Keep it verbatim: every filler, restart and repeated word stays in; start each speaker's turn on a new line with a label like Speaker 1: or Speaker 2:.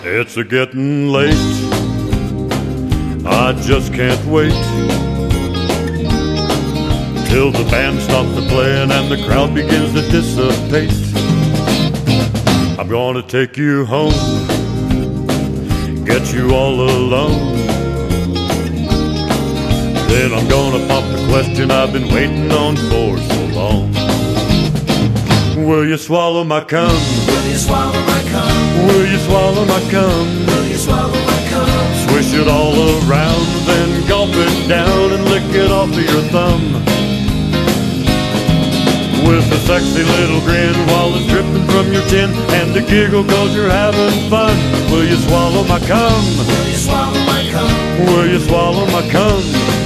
Speaker 1: It's a getting late, I just can't wait till the band stops the playing and the crowd begins to dissipate. I'm gonna take you home, get you all alone. Then I'm gonna pop the question I've been waiting on for so long. Will you swallow my cum?
Speaker 2: Will you swallow my cum?
Speaker 1: Will you swallow my cum?
Speaker 2: Will you swallow my cum?
Speaker 1: Swish it all around, then gulp it down and lick it off of your thumb. With a sexy little grin while it's dripping from your chin, and a giggle cause you're having fun. Will you swallow my cum?
Speaker 2: Will you swallow my cum?
Speaker 1: Will you swallow my cum?